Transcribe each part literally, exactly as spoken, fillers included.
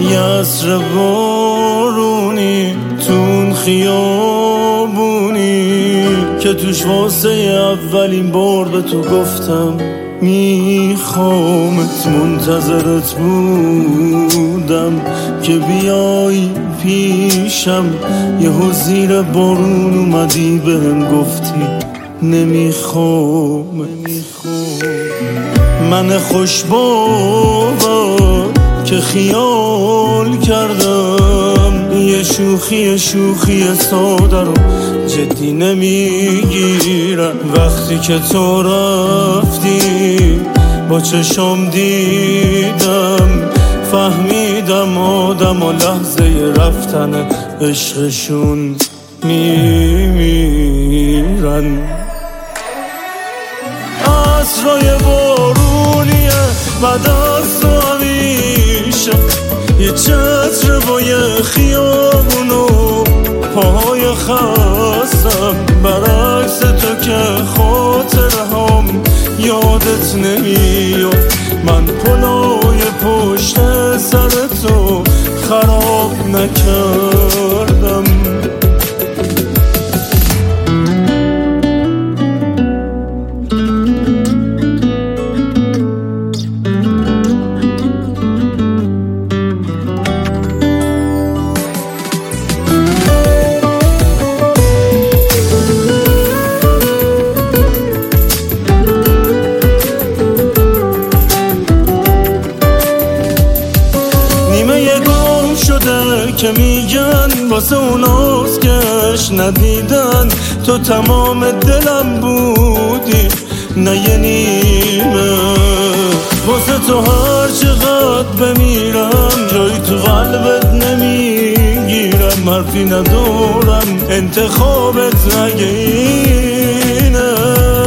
یه عصر بارونی تون خیابونی که توش واسه اولین بار به تو گفتم میخوامت. منتظرت بودم که بیای پیشم، یهو زیر بارون اومدی بهم گفتی نمیخوام. من خوش باور که خیال کردم یه شوخی شوخی ساده رو جدی نمیگیرم. وقتی که تو رفتی با چشم دیدم، فهمیدم آدم و لحظه رفتن عشقشون میمیرن. عصرای بارونیه بعد از تو همیشه، یه چتر با یه خیابونو پاهای خستم. برعکس تو که خاطره هم یادت نمیاد، من پلوی پشت سر تو خراب نکردم. که میگن واسه اوناست کش ندیدن، تو تمام دلم بودی نه یه نیمه. واسه تو هر چقدر بمیرم جایی تو قلبت نمیگیرم. حرفی ندارم انتخابت نگه اینه.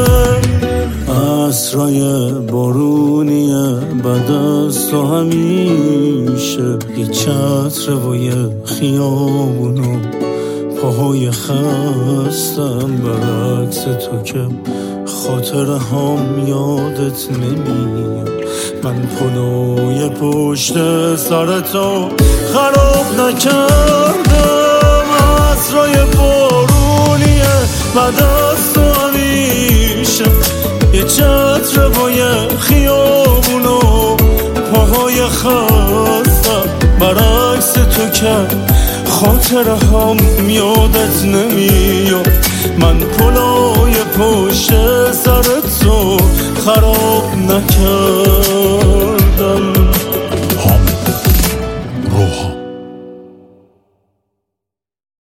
عصرای بارونیه بعد از تو همیشه، یه چتر و یه خیابونو پاهای خستم. برعکس تو که خاطره هم یادت نمیاد، من پلوی پشت سر تو خراب نکردم. عصرای بارونیه بعد از تو همیشه، یه چتر با یه خیابونو پاهای خستم. برعکس تو که خاطره هم یادت نمیاد، من